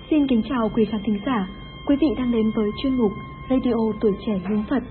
Xin kính chào quý khán thính giả. Quý vị đang đến với chuyên mục Radio Tuổi Trẻ Hướng Phật.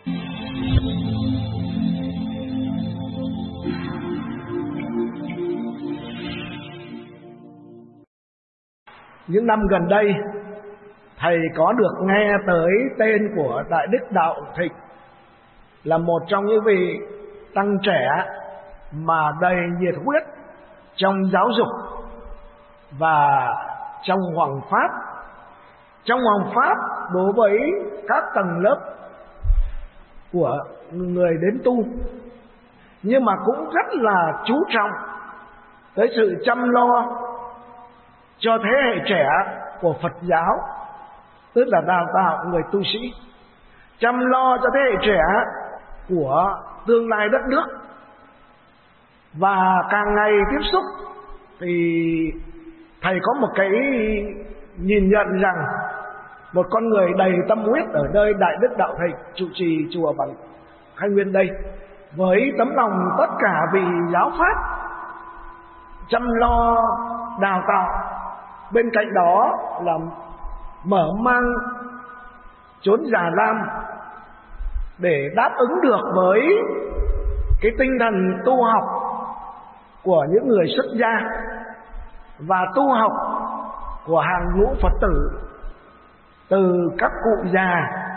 Những năm gần đây, thầy có được nghe tới tên của Đại Đức Đạo Thịnh, là một trong những vị tăng trẻ mà đầy nhiệt huyết trong giáo dục và trong hoằng pháp. Trong hoằng pháp đối với các tầng lớp của người đến tu, nhưng mà cũng rất là chú trọng tới sự chăm lo cho thế hệ trẻ của Phật giáo, tức là đào tạo người tu sĩ, chăm lo cho thế hệ trẻ của tương lai đất nước. Và càng ngày tiếp xúc thì thầy có một cái nhìn nhận rằng một con người đầy tâm huyết ở nơi Đại Đức Đạo Thịnh trụ trì chùa Bản Khai Nguyên đây, với tấm lòng tất cả vì giáo pháp, chăm lo đào tạo, bên cạnh đó là mở mang chốn già lam để đáp ứng được với cái tinh thần tu học của những người xuất gia và tu học của hàng ngũ Phật tử, từ các cụ già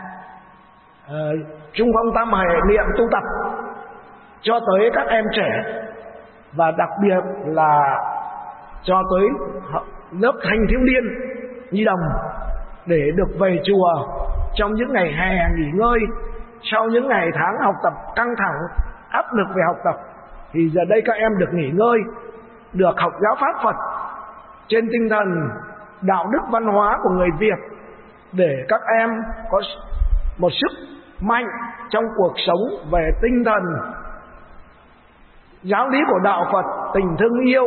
trung phong tam hệ niệm tu tập cho tới các em trẻ, và đặc biệt là cho tới lớp thanh thiếu niên nhi đồng, để được về chùa trong những ngày hè nghỉ ngơi sau những ngày tháng học tập căng thẳng, áp lực về học tập, thì giờ đây các em được nghỉ ngơi, được học giáo pháp Phật trên tinh thần đạo đức văn hóa của người Việt, để các em có một sức mạnh trong cuộc sống về tinh thần giáo lý của đạo Phật, tình thương yêu,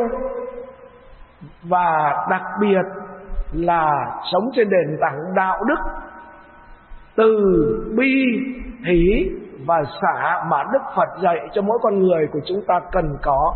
và đặc biệt là sống trên nền tảng đạo đức từ bi, hỷ và xả mà Đức Phật dạy cho mỗi con người của chúng ta cần có.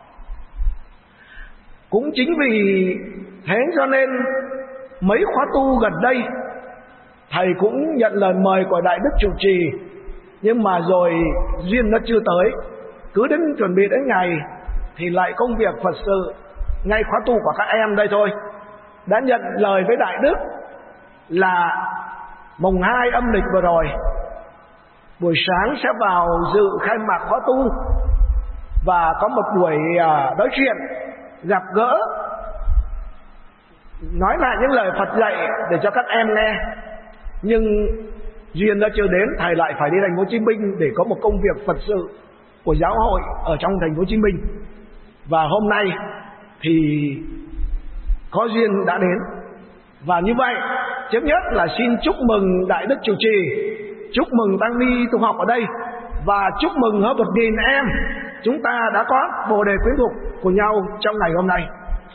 Cũng chính vì thế cho nên mấy khóa tu gần đây thầy cũng nhận lời mời của Đại Đức trụ trì, nhưng mà rồi duyên nó chưa tới, cứ đến chuẩn bị đến ngày thì lại công việc Phật sự ngay khóa tu của các em đây thôi. Đã nhận lời với Đại Đức là mùng 2 âm lịch vừa rồi, buổi sáng sẽ vào dự khai mạc khóa tu và có một buổi nói chuyện, gặp gỡ, nói lại những lời Phật dạy để cho các em nghe. Nhưng duyên đã chưa đến, thầy lại phải đi thành phố Hồ Chí Minh để có một công việc Phật sự của giáo hội ở trong thành phố Hồ Chí Minh. Và hôm nay thì có duyên đã đến. Và như vậy, trước nhất là xin chúc mừng Đại Đức trụ trì, chúc mừng tăng ni tu học ở đây, và chúc mừng hơn 1.000 em chúng ta đã có Bồ Đề quyến thuộc của nhau trong ngày hôm nay.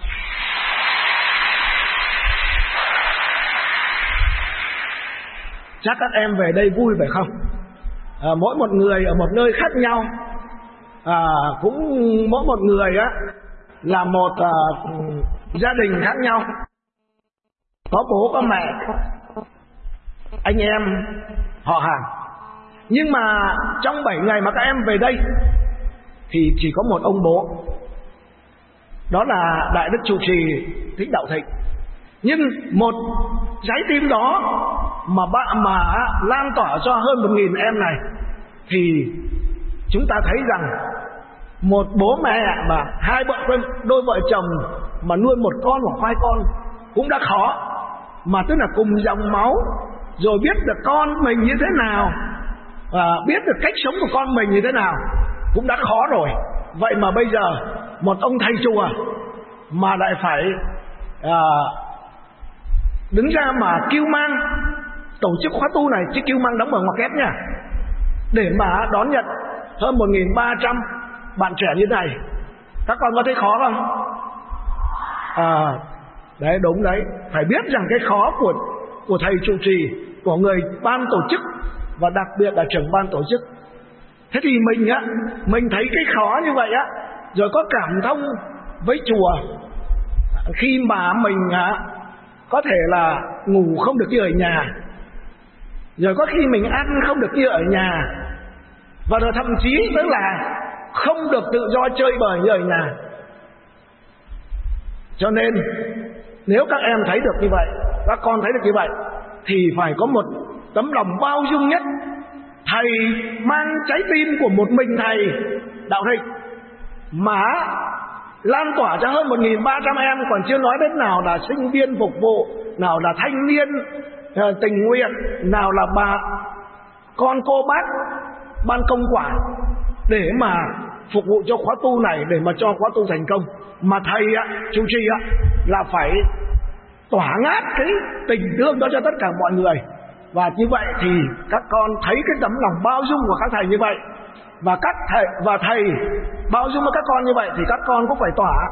Chắc các em về đây vui phải không? Mỗi một người ở một nơi khác nhau, cũng mỗi một người á là một gia đình khác nhau, có bố có mẹ, anh em họ hàng. Nhưng mà trong 7 ngày mà các em về đây thì chỉ có một ông bố, đó là Đại Đức trụ trì Thích Đạo Thịnh. Nhưng một trái tim đó mà lan tỏa cho hơn 1.000 em này, thì chúng ta thấy rằng một bố mẹ mà đôi vợ chồng mà nuôi một con hoặc 2 con cũng đã khó, mà tức là cùng dòng máu, rồi biết được con mình như thế nào, và biết được cách sống của con mình như thế nào cũng đã khó rồi. Vậy mà bây giờ một ông thầy chùa mà lại phải đứng ra mà kêu mang tổ chức khóa tu này, chứ kêu mang đóng bằng ngoặc kép nha, để mà đón nhận hơn 1.300 bạn trẻ như thế này. Các con có thấy khó không? Đấy, đúng đấy. Phải biết rằng cái khó của thầy trụ trì, của người ban tổ chức, và đặc biệt là trưởng ban tổ chức. Thế thì mình thấy cái khó như vậy á, rồi có cảm thông với chùa khi mà mình có thể là ngủ không được như ở nhà, rồi có khi mình ăn không được như ở nhà, và rồi thậm chí tức là không được tự do chơi bời như ở nhà. Cho nên nếu các em thấy được như vậy, các con thấy được như vậy, thì phải có một tấm lòng bao dung nhất. Thầy mang trái tim của một mình thầy Đạo Thịnh mà lan tỏa cho hơn 1.300 em, còn chưa nói đến nào là sinh viên phục vụ, nào là thanh niên tình nguyện, nào là bà con cô bác ban công quả, để mà phục vụ cho khóa tu này, để mà cho khóa tu thành công. Mà thầy chủ trì là phải tỏa ngát cái tình thương đó cho tất cả mọi người. Và như vậy thì các con thấy cái tấm lòng bao dung của các thầy như vậy, và thầy bao dung với các con như vậy, thì các con cũng phải tỏa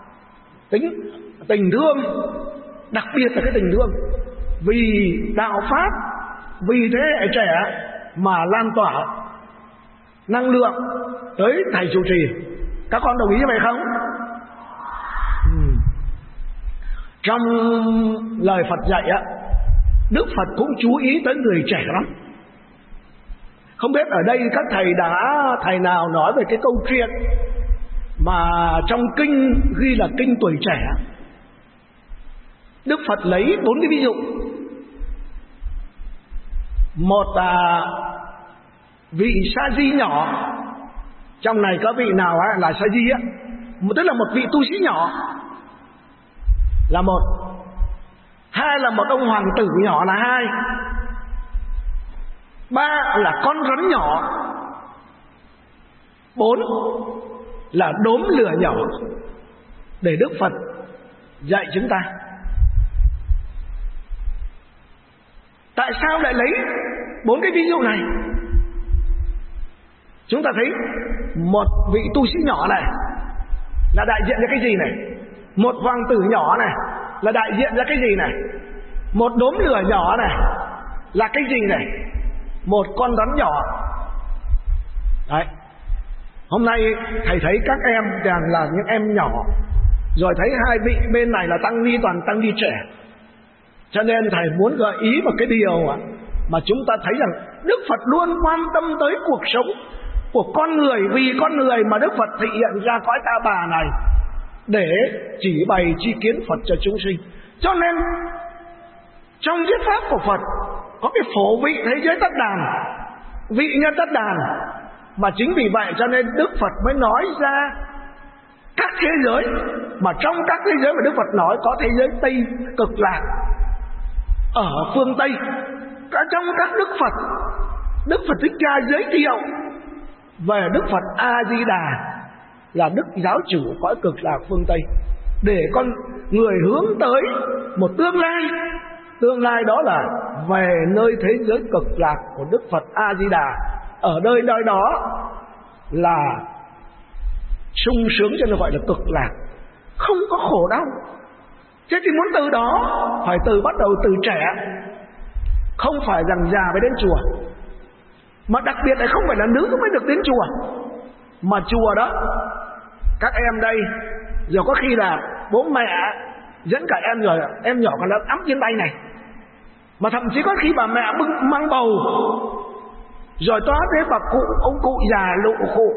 tình thương, đặc biệt là cái tình thương vì đạo pháp, vì thế hệ trẻ mà lan tỏa năng lượng tới thầy chủ trì. Các con đồng ý như vậy không? Trong lời Phật dạy Đức Phật cũng chú ý tới người trẻ lắm. Không biết ở đây các thầy nào nói về cái câu chuyện mà trong kinh ghi là kinh tuổi trẻ. Đức Phật lấy 4 cái ví dụ. Một là vị sa di nhỏ. Trong này có vị nào là sa di tức là một vị tu sĩ nhỏ là một. Hai là một ông hoàng tử nhỏ là hai. Ba là con rắn nhỏ. 4 là đốm lửa nhỏ. Để Đức Phật dạy chúng ta. Tại sao lại lấy 4 cái ví dụ này? Chúng ta thấy một vị tu sĩ nhỏ này là đại diện cho cái gì này? Một hoàng tử nhỏ này là đại diện cho cái gì này? Một đốm lửa nhỏ này là cái gì này? Một con rắn nhỏ. Đấy. Hôm nay thầy thấy các em càng là những em nhỏ, rồi thấy hai vị bên này là tăng ni, toàn tăng ni trẻ. Cho nên thầy muốn gợi ý một cái điều mà chúng ta thấy rằng Đức Phật luôn quan tâm tới cuộc sống của con người. Vì con người mà Đức Phật thị hiện ra cõi Ta Bà này để chỉ bày chi kiến Phật cho chúng sinh. Cho nên trong thuyết pháp của Phật có cái phổ vị thế giới tất đàn, vị nhân tất đàn. Mà chính vì vậy cho nên Đức Phật mới nói ra các thế giới. Mà trong các thế giới mà Đức Phật nói có thế giới Tây Cực Lạc ở phương Tây. Trong các Đức Phật Thích Ca giới thiệu về Đức Phật A Di Đà là Đức Giáo chủ cõi Cực Lạc phương Tây, để con người hướng tới một tương lai. Tương lai đó là về nơi thế giới Cực Lạc của Đức Phật A Di Đà. Ở nơi đó là sung sướng, cho nên gọi là Cực Lạc, không có khổ đau. Thế thì muốn từ đó phải bắt đầu từ trẻ. Không phải rằng già mới đến chùa, mà đặc biệt là không phải là nữ mới được đến chùa. Mà chùa đó, các em đây, rồi có khi là bố mẹ dẫn cả em, rồi em nhỏ còn đã ấm trên tay này. Mà thậm chí có khi bà mẹ mang bầu, rồi toát thế bà cụ, ông cụ già lụ khụ,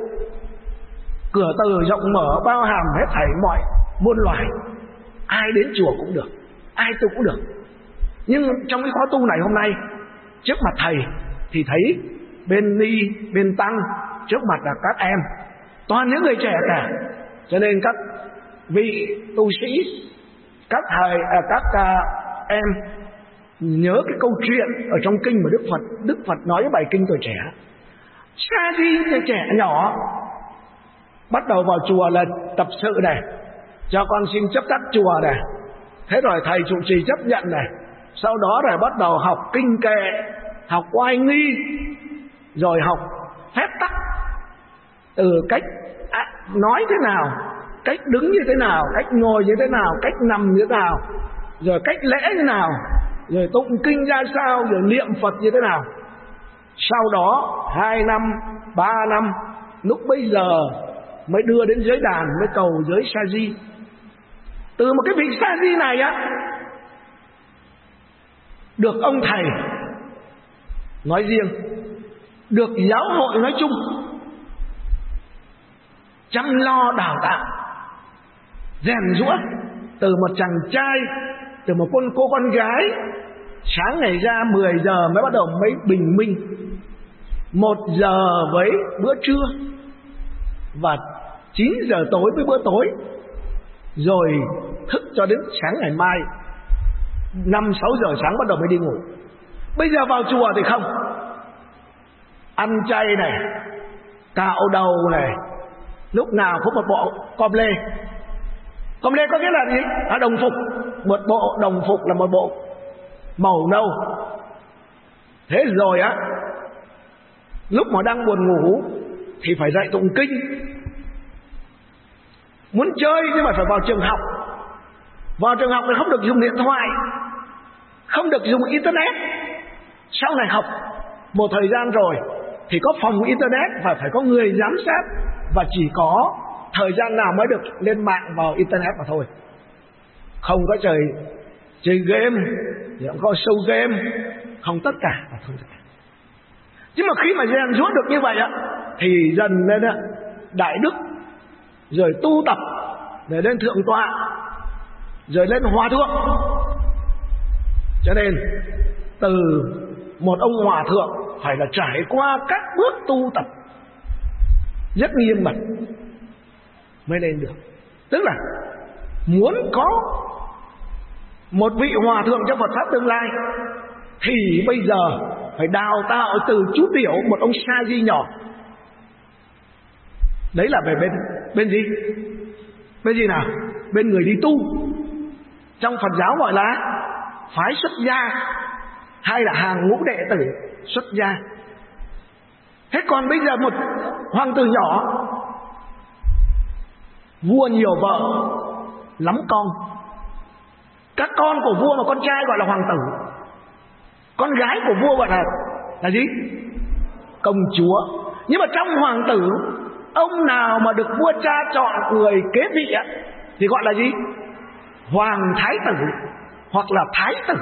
cửa từ rộng mở, bao hàm hết thảy mọi muôn loài. Ai đến chùa cũng được, ai tu cũng được. Nhưng trong cái khóa tu này hôm nay, trước mặt thầy thì thấy bên ni, bên tăng, trước mặt là các em, toàn những người trẻ cả. Cho nên các vị tu sĩ, các thầy, các em nhớ cái câu chuyện ở trong kinh mà Đức Phật nói bài kinh tuổi trẻ. Sa di trẻ nhỏ bắt đầu vào chùa là tập sự này, cho con xin chấp tác chùa này. Thế rồi thầy trụ trì chấp nhận này. Sau đó rồi bắt đầu học kinh kệ, học oai nghi, rồi học phép tắc, từ cách nói thế nào, cách đứng như thế nào, cách ngồi như thế nào, cách nằm như thế nào, rồi cách lễ như thế nào, rồi tụng kinh ra sao, rồi niệm Phật như thế nào. Sau đó 2 năm, 3 năm, lúc bây giờ mới đưa đến giới đàn, mới cầu giới sa di. Từ một cái vị sa di này được ông thầy nói riêng, được giáo hội nói chung chăm lo đào tạo, rèn giũa từ một chàng trai, từ một cô con gái sáng ngày ra 10 giờ mới bắt đầu mới bình minh, 1 giờ với bữa trưa và 9 giờ tối với bữa tối, rồi thức cho đến sáng ngày mai 5-6 giờ sáng bắt đầu mới đi ngủ. Bây giờ vào chùa thì không, ăn chay này, cạo đầu này, lúc nào cũng một bộ com lê. Com lê có nghĩa là gì? Đồng phục. Một bộ đồng phục là một bộ màu nâu. Thế rồi á, lúc mà đang buồn ngủ thì phải dậy tụng kinh. Muốn chơi nhưng mà phải vào trường học. Vào trường học thì không được dùng điện thoại, không được dùng internet. Sau này học một thời gian rồi thì có phòng internet và phải có người giám sát, và chỉ có thời gian nào mới được lên mạng vào internet mà thôi. Không có chơi game, không có show game, không tất cả. Nhưng mà khi mà rèn giũa được như vậy á, thì dần lên đại đức, rồi tu tập, rồi lên thượng tọa, rồi lên hòa thượng. Cho nên từ một ông hòa thượng phải là trải qua các bước tu tập rất nghiêm mật mới lên được. Tức là muốn có một vị hòa thượng trong Phật pháp tương lai thì bây giờ phải đào tạo từ chú tiểu, một ông sa di nhỏ. Đấy là về bên gì? Bên gì nào? Bên người đi tu. Trong Phật giáo gọi là phái xuất gia, hay là hàng ngũ đệ tử xuất gia. Thế còn bây giờ một hoàng tử nhỏ, vua nhiều vợ lắm con, các con của vua mà con trai gọi là hoàng tử, con gái của vua gọi là gì? Công chúa. Nhưng mà trong hoàng tử, ông nào mà được vua cha chọn người kế vị thì gọi là gì? Hoàng thái tử hoặc là thái tử.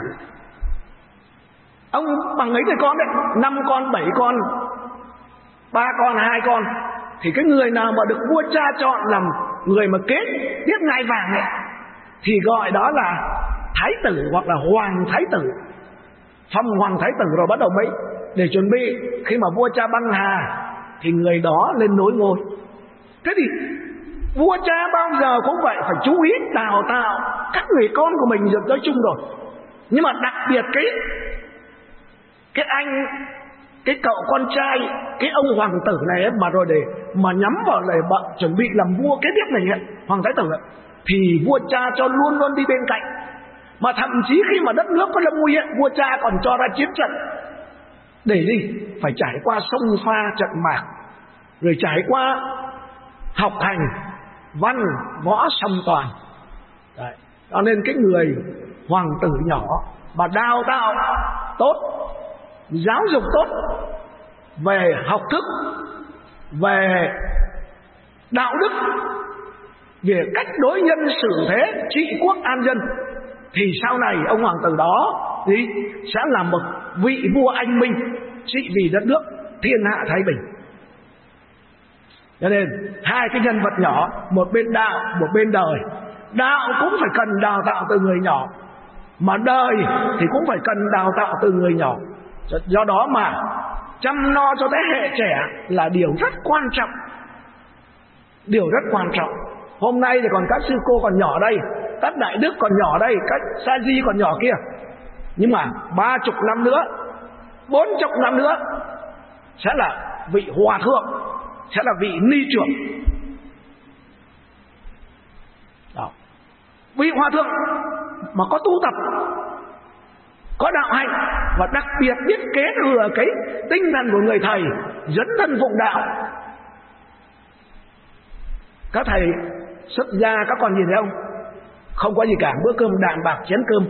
Ông bằng mấy người con đấy? 5 con, 7 con, 3 con, 2 con. Thì cái người nào mà được vua cha chọn làm người mà kế tiếp ngai vàng ấy, thì gọi đó là thái tử hoặc là hoàng thái tử. Phong hoàng thái tử rồi bắt đầu mới để chuẩn bị khi mà vua cha băng hà thì người đó lên nối ngôi. Thế thì vua cha bao giờ cũng vậy, phải chú ý đào tạo các người con của mình được nói chung rồi. Nhưng mà đặc biệt cái anh, cái cậu con trai, cái ông hoàng tử này ấy, mà rồi để mà nhắm vào để chuẩn bị làm vua kế tiếp này ấy, hoàng thái tử ấy, thì vua cha cho luôn luôn đi bên cạnh. Mà thậm chí khi mà đất nước có lâm nguy ấy, vua cha còn cho ra chiến trận. Để gì? Phải trải qua sông pha trận mạc, rồi trải qua học hành văn võ song toàn. Đấy. Cho nên cái người hoàng tử nhỏ mà đào tạo tốt, giáo dục tốt về học thức, về đạo đức, về cách đối nhân xử thế, trị quốc an dân, thì sau này ông hoàng tử đó thì sẽ là một vị vua anh minh, trị vì đất nước thiên hạ thái bình. Cho nên hai cái nhân vật nhỏ, một bên đạo, một bên đời. Đạo cũng phải cần đào tạo từ người nhỏ, mà đời thì cũng phải cần đào tạo từ người nhỏ. Do đó mà chăm lo cho thế hệ trẻ là điều rất quan trọng. Điều rất quan trọng. Hôm nay thì còn các sư cô còn nhỏ đây, các đại đức còn nhỏ đây, các sa di còn nhỏ kia. Nhưng mà 30 năm nữa, 40 năm nữa sẽ là vị hòa thượng, sẽ là vị ni trưởng. Đó. Vị hòa thượng mà có tu tập, có đạo hạnh, và đặc biệt biết kế thừa cái tinh thần của người thầy, dấn thân phụng đạo. Các thầy xuất gia các còn gì thấy không? Không có gì cả, bữa cơm đạm bạc chén cơm,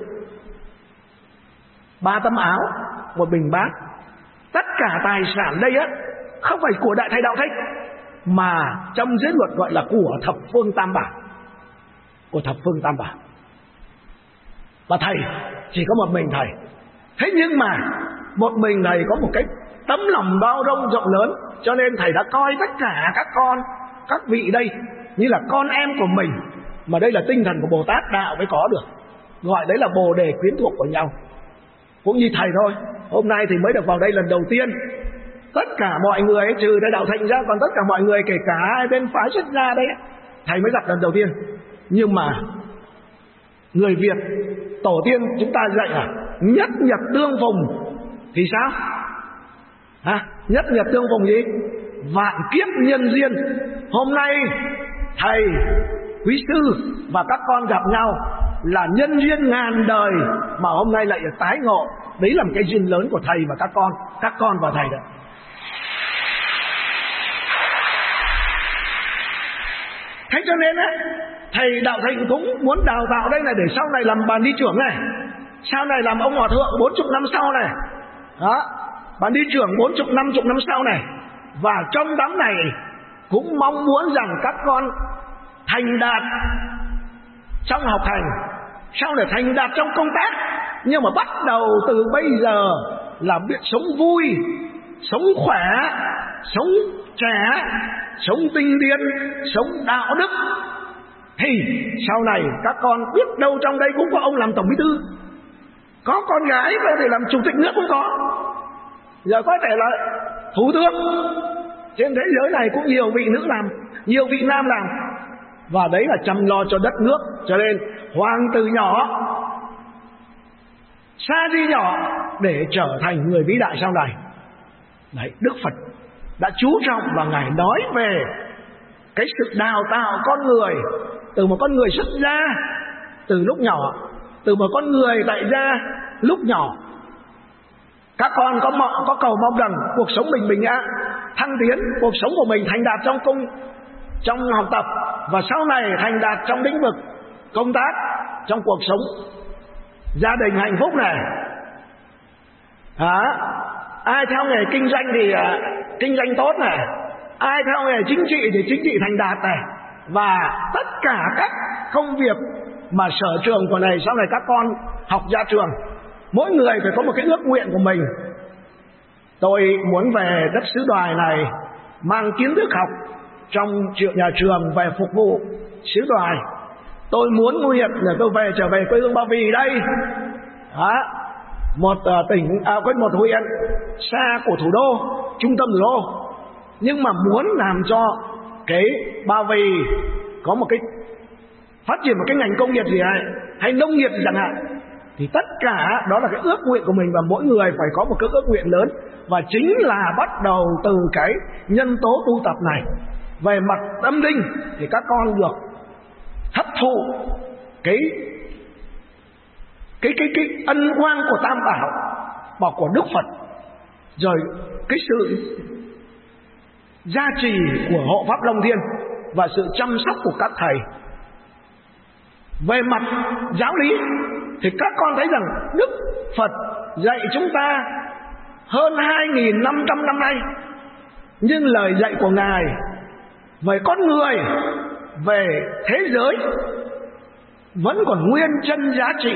3 tấm áo, một bình bát. Tất cả tài sản đây á không phải của đại thầy Đạo Thích, mà trong giới luật gọi là của thập phương tam bảo. Của thập phương tam bảo. Và thầy chỉ có một mình thầy. Thế nhưng mà một mình thầy có một cái tấm lòng bao dung rộng lớn, cho nên thầy đã coi tất cả các con, các vị đây như là con em của mình. Mà đây là tinh thần của Bồ Tát đạo mới có được, gọi đấy là bồ đề quyến thuộc của nhau. Cũng như thầy thôi, hôm nay thì mới được vào đây lần đầu tiên. Tất cả mọi người trừ đại đạo Thịnh ra, còn tất cả mọi người kể cả hai bên phái xuất gia đấy, thầy mới gặp lần đầu tiên. Nhưng mà người Việt tổ tiên chúng ta dạy nhất nhật tương phùng thì sao? Nhất nhật tương phùng gì? Vạn kiếp nhân duyên. Hôm nay thầy, quý sư và các con gặp nhau là nhân duyên ngàn đời, mà hôm nay lại tái ngộ. Đấy là một cái duyên lớn của thầy và các con và thầy đó. Thế cho nên thầy Đạo Thịnh cũng muốn đào tạo đây này, để sau này làm bàn đi trưởng này, sau này làm ông hòa thượng 40 năm sau này đó, bàn đi trưởng 40, 50 năm sau này. Và trong đám này cũng mong muốn rằng các con thành đạt trong học hành, sau này thành đạt trong công tác. Nhưng mà bắt đầu từ bây giờ là biết sống vui, sống khỏe, sống trẻ, sống tinh tiến, sống đạo đức. Thì sau này các con biết đâu trong đây cũng có ông làm tổng bí thư, có con gái có thể làm chủ tịch nước cũng có, giờ có thể là thủ tướng. Trên thế giới này cũng nhiều vị nữ làm, nhiều vị nam làm. Và đấy là chăm lo cho đất nước. Cho nên hoàng tử nhỏ, sa di nhỏ để trở thành người vĩ đại sau này. Đấy, Đức Phật đã chú trọng và Ngài nói về cái sự đào tạo con người, từ một con người xuất gia từ lúc nhỏ, từ một con người tại gia lúc nhỏ. Các con có cầu mong rằng cuộc sống mình thăng tiến, cuộc sống của mình thành đạt trong học tập, và sau này thành đạt trong lĩnh vực công tác, trong cuộc sống gia đình hạnh phúc này. Ai theo nghề kinh doanh thì kinh doanh tốt này, ai theo nghề chính trị thì chính trị thành đạt này. Và tất cả các công việc mà sở trường của này, sau này các con học ra trường, mỗi người phải có một cái ước nguyện của mình. Tôi muốn về đất xứ Đoài này mang kiến thức học trong nhà trường về phục vụ xứ Đoài. Tôi muốn nguyện là tôi trở về quê hương Ba Vì đây, một một huyện xa của thủ đô, trung tâm thủ đô, nhưng mà muốn làm cho cái Ba Vì có một cái phát triển một cái ngành công nghiệp gì hay nông nghiệp gì chẳng hạn. Thì tất cả đó là cái ước nguyện của mình, và mỗi người phải có một cái ước nguyện lớn. Và chính là bắt đầu từ cái nhân tố tu tập này. Về mặt tâm linh thì các con được hấp thụ cái ân quang của Tam Bảo và của Đức Phật, rồi cái sự gia trì của hộ Pháp Long Thiên và sự chăm sóc của các thầy. Về mặt giáo lý thì các con thấy rằng Đức Phật dạy chúng ta hơn 2.500 năm nay, nhưng lời dạy của Ngài về con người, về thế giới vẫn còn nguyên chân giá trị,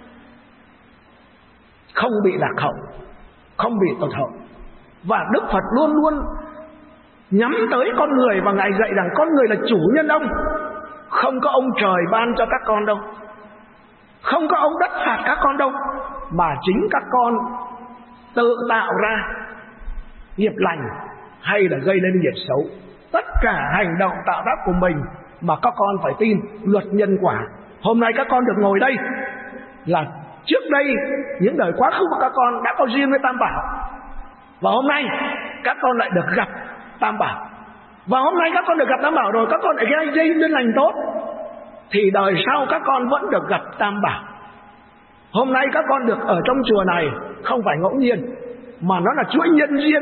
không bị lạc hậu, không bị tụt hậu. Và Đức Phật luôn luôn nhắm tới con người, và Ngài dạy rằng con người là chủ nhân ông. Không có ông trời ban cho các con đâu, không có ông đất phạt các con đâu, mà chính các con tự tạo ra nghiệp lành hay là gây nên nghiệp xấu. Tất cả hành động tạo tác của mình mà các con phải tin luật nhân quả. Hôm nay các con được ngồi đây là trước đây những đời quá khứ của các con đã có duyên với Tam Bảo, và hôm nay các con lại được gặp Tam Bảo. Và hôm nay các con được gặp Tam Bảo rồi, các con lại gây duyên lành tốt, thì đời sau các con vẫn được gặp Tam Bảo. Hôm nay các con được ở trong chùa này không phải ngẫu nhiên, mà nó là chuỗi nhân duyên.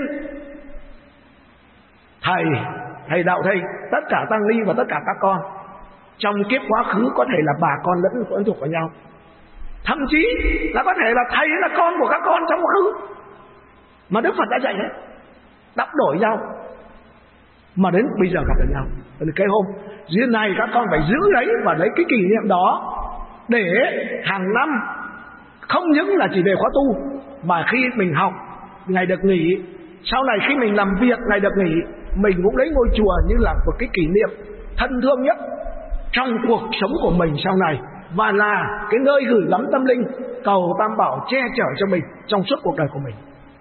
Thầy Đạo Thịnh, tất cả tăng ni và tất cả các con trong kiếp quá khứ có thể là bà con lẫn con thuộc của nhau, thậm chí là có thể là thầy là con của các con trong quá khứ mà Đức Phật đã dạy đấy, đắp đổi nhau mà đến bây giờ gặp được nhau. Cái hôm duyên này các con phải giữ đấy, và lấy cái kỷ niệm đó để hàng năm không những là chỉ về khóa tu Mà khi mình học, ngày được nghỉ. Sau này khi mình làm việc, ngày được nghỉ, mình cũng lấy ngôi chùa như là một cái kỷ niệm thân thương nhất trong cuộc sống của mình sau này, và là cái nơi gửi gắm tâm linh, cầu Tam Bảo che chở cho mình trong suốt cuộc đời của mình.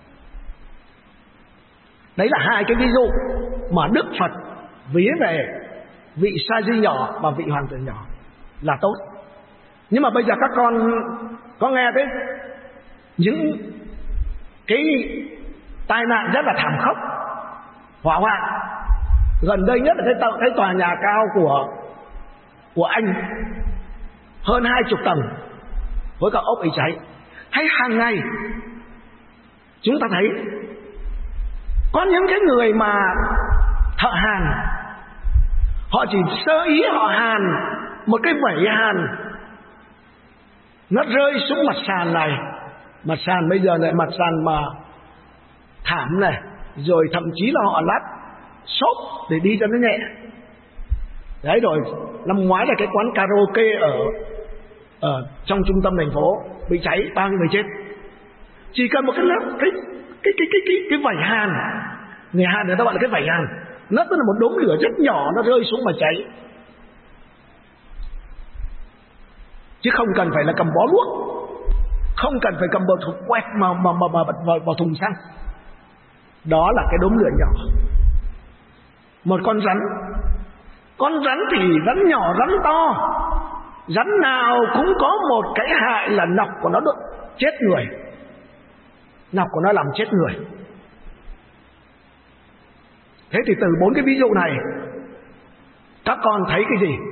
Đấy là hai cái ví dụ mà Đức Phật ví về vị sa di nhỏ và vị hoàng tử nhỏ là tốt. Nhưng mà bây giờ các con có nghe thấy những cái tai nạn rất là thảm khốc, hỏa hoạn. Gần đây nhất là cái tòa nhà cao của Anh, hơn 20 tầng với cả ốc bị cháy. Hay hàng ngày chúng ta thấy có những cái người mà thợ hàn, họ chỉ sơ ý họ hàn một cái vẩy hàn, nó rơi xuống mặt sàn này. Mặt sàn bây giờ lại mặt sàn mà thảm này, rồi thậm chí là họ lát xốp để đi cho nó nhẹ. Đấy, rồi năm ngoái là cái quán karaoke ở trong trung tâm thành phố bị cháy, bao nhiêu người chết. Chỉ cần một cái lớp cái vẩy hàn, người Hàn người ta gọi là cái vẩy hàn, nó tức là một đốm lửa rất nhỏ, nó rơi xuống mà cháy. Chứ không cần phải là cầm bó đuốc, không cần phải cầm bờ thùng quẹt mà vào thùng xăng. Đó là cái đốm lửa nhỏ. Một con rắn thì rắn nhỏ rắn to, rắn nào cũng có một cái hại là nọc của nó chết người, nọc của nó làm chết người. Thế thì từ 4 cái ví dụ này các con thấy cái gì?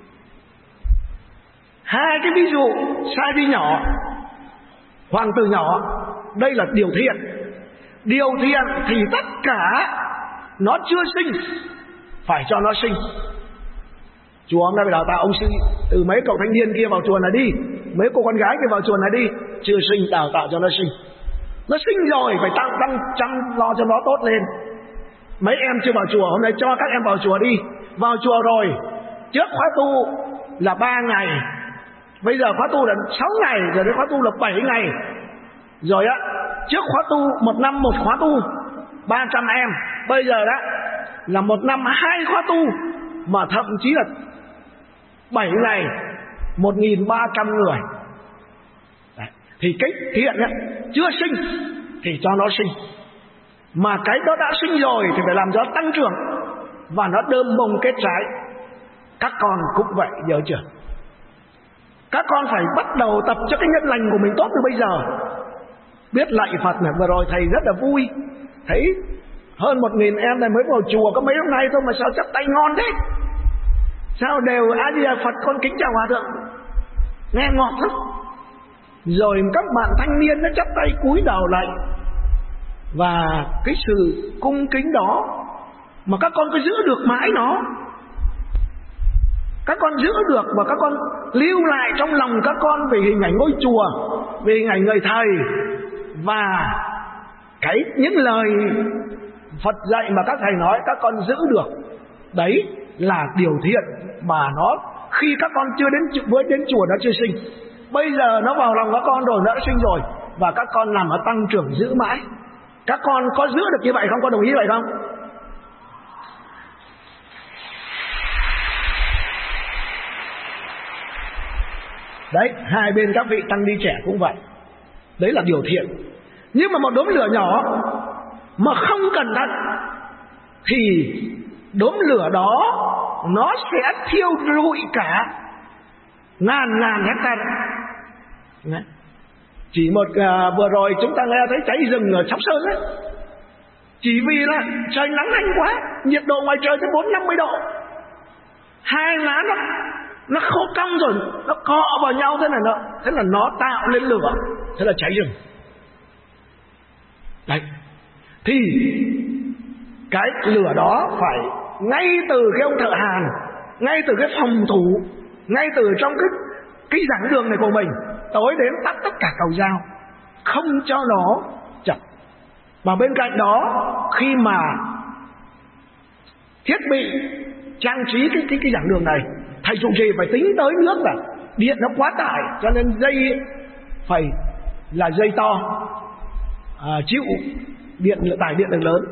Hai cái ví dụ sa di nhỏ, hoàng tử nhỏ, đây là điều thiện. Điều thiện thì tất cả nó chưa sinh phải cho nó sinh. Chùa hôm nay phải đào tạo ông sư, từ mấy cậu thanh niên kia vào chùa này đi, mấy cô con gái kia vào chùa này đi. Chưa sinh đào tạo cho nó sinh. Nó sinh rồi phải tăng chăm lo cho nó tốt lên. Mấy em chưa vào chùa, hôm nay cho các em vào chùa đi. Vào chùa rồi, trước khóa tu là 3 ngày, bây giờ khóa tu là 6 ngày, rồi đến khóa tu là 7 ngày. Rồi á, trước khóa tu 1 năm 1 khóa tu 300 em, bây giờ đó là 1 năm 2 khóa tu, mà thậm chí là 7 ngày 1.300 người. Đấy. Thì cái thiện ấy, chưa sinh thì cho nó sinh, mà cái đó đã sinh rồi thì phải làm cho nó tăng trưởng và nó đơm bông kết trái. Các con cũng vậy, nhớ chưa? Các con phải bắt đầu tập cho cái nhân lành của mình tốt từ bây giờ. Biết lạy Phật này, vừa rồi thầy rất là vui, thấy hơn 1.000 em này mới vào chùa có mấy hôm nay thôi mà sao chắp tay ngon thế? Sao đều A Di Đà Phật, con kính chào hòa thượng, nghe ngọt lắm. Rồi các bạn thanh niên nó chắp tay cúi đầu lại. Và cái sự cung kính đó mà các con cứ giữ được mãi nó, các con giữ được và các con lưu lại trong lòng các con về hình ảnh ngôi chùa, về hình ảnh người thầy, và những lời Phật dạy mà các thầy nói các con giữ được. Đấy là điều thiện mà nó khi các con chưa đến chùa nó chưa sinh, bây giờ nó vào lòng các con rồi, nó đã sinh rồi, và các con làm nó tăng trưởng giữ mãi. Các con có giữ được như vậy không? Có đồng ý vậy không? Đấy, hai bên các vị tăng ni trẻ cũng vậy. Đấy là điều thiện. Nhưng mà một đốm lửa nhỏ mà không cẩn thận thì đốm lửa đó nó sẽ thiêu rụi cả ngàn hectare. Chỉ một vừa rồi chúng ta nghe thấy cháy rừng ở Sóc Sơn ấy, chỉ vì là trời nắng hanh quá, nhiệt độ ngoài trời tới 40-50 độ, hai lá nó khô cong rồi, nó cọ vào nhau thế là nó tạo lên lửa, thế là cháy rừng. Đấy, thì cái lửa đó phải ngay từ cái ông thợ hàn, ngay từ cái phòng thủ, ngay từ trong cái giảng đường này của mình, tối đến tắt tất cả cầu dao, không cho nó chập. Và bên cạnh đó, khi mà thiết bị trang trí cái giảng đường này, thầy trụ trì phải tính tới nước là điện nó quá tải, cho nên dây phải là dây to, chịu tải điện lực lớn.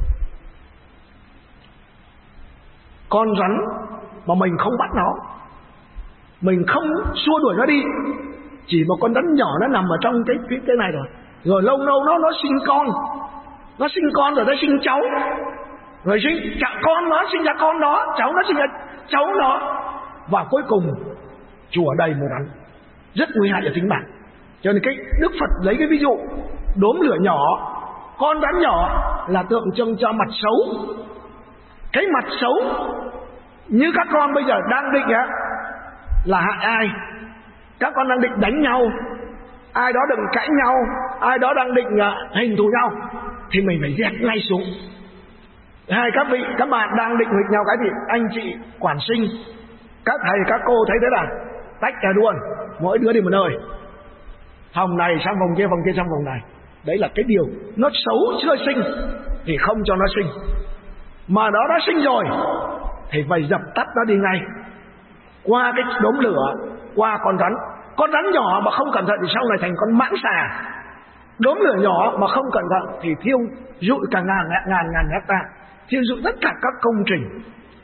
Con rắn mà mình không bắt nó, mình không xua đuổi nó đi, chỉ một con rắn nhỏ nó nằm ở trong cái này rồi lâu lâu nó sinh con, rồi nó sinh cháu, rồi con nó sinh ra con đó, cháu nó sinh ra cháu nó, và cuối cùng chùa đầy mùa rắn, rất nguy hại cho tính mạng. Cho nên cái Đức Phật lấy cái ví dụ đốm lửa nhỏ, con rắn nhỏ là tượng trưng cho mặt xấu. Cái mặt xấu như các con bây giờ đang định là hại ai, các con đang định đánh nhau, ai đó đừng cãi nhau, ai đó đang định hình thù nhau, thì mình phải dẹp ngay xuống. Hai các vị, các bạn đang định nghịch nhau cái gì, anh chị quản sinh, các thầy các cô thấy thế là tách ra luôn, mỗi đứa đi một nơi, phòng này sang phòng kia sang phòng này. Đấy là cái điều nó xấu chưa sinh thì không cho nó sinh, mà nó đã sinh rồi thì phải dập tắt nó đi ngay, qua cái đốm lửa, qua con rắn nhỏ mà không cẩn thận thì sau này thành con mãng xà. Đốm lửa nhỏ mà không cẩn thận thì thiêu rụi cả ngàn hecta, thiêu rụi tất cả các công trình.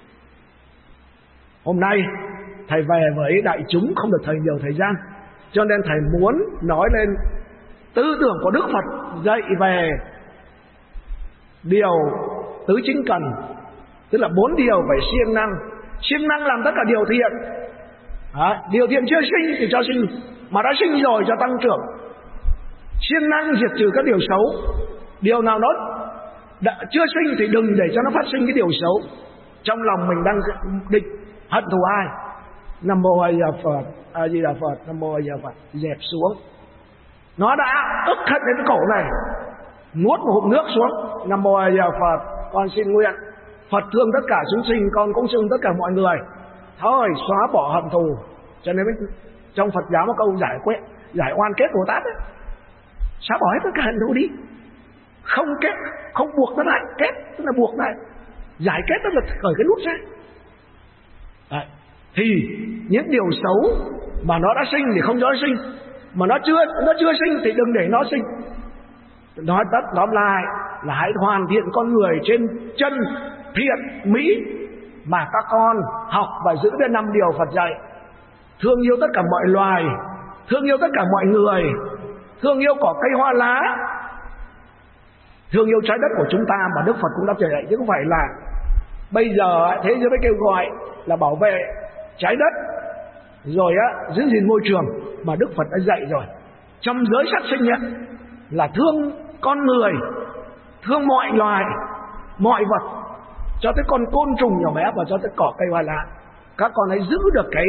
Hôm nay thầy về với đại chúng không được nhiều thời gian, cho nên thầy muốn nói lên tư tưởng của Đức Phật dạy về điều tứ chính cần, tức là 4 điều về siêng năng. Siêng năng làm tất cả điều thiện. Điều thiện chưa sinh thì cho sinh, mà đã sinh rồi cho tăng trưởng. Siêng năng diệt trừ các điều xấu. Điều nào nó đã chưa sinh thì đừng để cho nó phát sinh cái điều xấu. Trong lòng mình đang định hận thù ai, Nam Mô A Di Đà Phật, A Di Đà Phật, Nam Mô A Di Đà Phật, dẹp xuống. Nó đã ức hận đến cái cổ này, nuốt một hụm nước xuống, Nam Mô A Di Đà Phật, con xin nguyện Phật thương tất cả chúng sinh, con cũng thương tất cả mọi người, thôi xóa bỏ hận thù. Cho nên trong Phật giáo có câu giải oan kết Bồ Tát ấy, xóa bỏ hết tất cả hận thù đi, không kết, không buộc nó lại. Kết tức là buộc lại, giải kết tức là cởi cái nút ra. Đấy. Thì những điều xấu mà nó đã sinh thì không cho nó sinh, mà nó chưa sinh thì đừng để nó sinh. Nói tóm lại là hãy hoàn thiện con người trên chân thiện mỹ mà các con học và giữ đến 5 điều Phật dạy: thương yêu tất cả mọi loài, thương yêu tất cả mọi người, thương yêu cỏ cây hoa lá, thương yêu trái đất của chúng ta mà Đức Phật cũng đã dạy, chứ không phải là bây giờ thế giới mới kêu gọi là bảo vệ trái đất rồi giữ gìn môi trường, mà Đức Phật đã dạy rồi. Trong giới sát sinh là thương con người, thương mọi loài, mọi vật, cho tới con côn trùng nhỏ bé và cho tới cỏ cây hoa lá. Các con hãy giữ được cái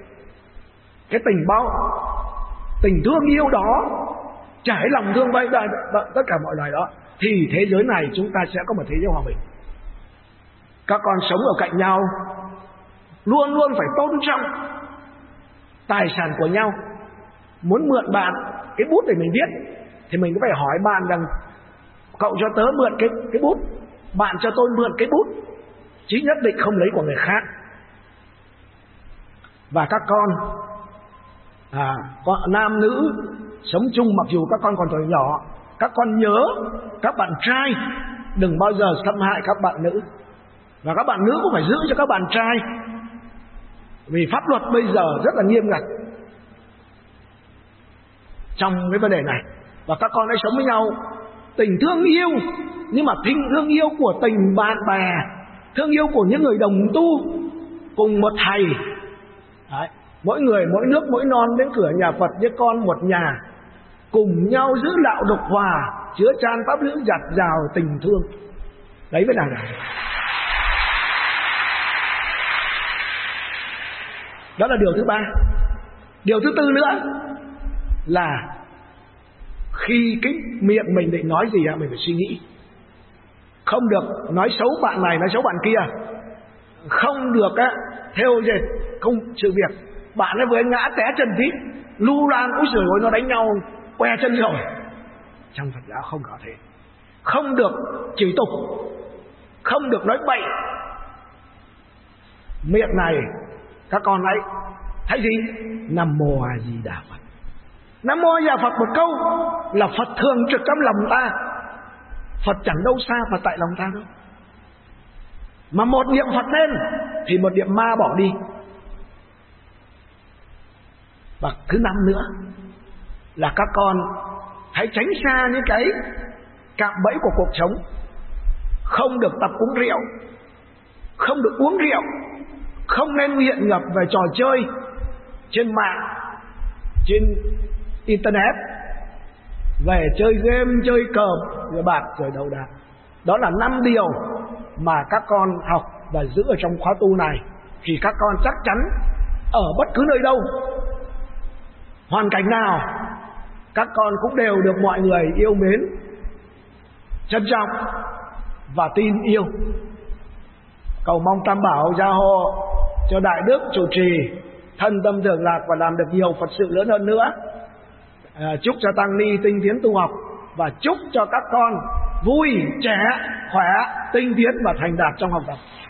tình thương yêu đó, trải lòng thương với tất cả mọi loài đó, thì thế giới này chúng ta sẽ có một thế giới hòa bình. Các con sống ở cạnh nhau luôn luôn phải tôn trọng tài sản của nhau. Muốn mượn bạn cái bút để mình viết thì mình cũng phải hỏi bạn rằng cậu cho tớ mượn cái bút, bạn cho tôi mượn cái bút, chứ nhất định không lấy của người khác. Và các con nam nữ sống chung, mặc dù các con còn tuổi nhỏ, các con nhớ các bạn trai đừng bao giờ xâm hại các bạn nữ, và các bạn nữ cũng phải giữ cho các bạn trai, vì pháp luật bây giờ rất là nghiêm ngặt trong cái vấn đề này. Và các con hãy sống với nhau tình thương yêu, nhưng mà thương yêu của tình bạn bè, thương yêu của những người đồng tu cùng một thầy. Đấy. Mỗi người mỗi nước mỗi non đến cửa nhà Phật như con một nhà, cùng nhau giữ đạo độc hòa, chứa chan pháp ngữ giặt rào tình thương. Đấy mới là đó là điều thứ 3. Điều thứ 4 nữa là khi cái miệng mình định nói gì mình phải suy nghĩ. Không được nói xấu bạn này, nói xấu bạn kia. Không được theo dệt không sự việc. Bạn ấy vừa ngã té chân tí, lu lan, úi giời ơi nó đánh nhau que chân rồi. Trong Phật giáo không có thế. Không được chửi tục, không được nói bậy. Miệng này các con thấy gì? Nam Mô A Di Đà Phật. Nam Mô A Di Đà Phật một câu là Phật thường trực trong lòng ta. Phật chẳng đâu xa Phật tại lòng ta đâu. Mà một niệm Phật lên thì một niệm ma bỏ đi. Và thứ 5 nữa là các con hãy tránh xa những cái cạm bẫy của cuộc sống. Không được tập uống rượu, không được uống rượu, không nên nghiện ngập về trò chơi trên mạng, trên internet, về chơi game, chơi cờ, rồi bạc, rồi đầu đà. Đó là 5 điều mà các con học và giữ ở trong khóa tu này, thì các con chắc chắn ở bất cứ nơi đâu, hoàn cảnh nào, các con cũng đều được mọi người yêu mến, trân trọng và tin yêu. Cầu mong Tam Bảo gia hộ cho Đại Đức chủ trì thân tâm thường lạc và làm được nhiều Phật sự lớn hơn nữa. Chúc cho tăng ni tinh tiến tu học, và chúc cho các con vui, trẻ, khỏe, tinh tiến và thành đạt trong học tập.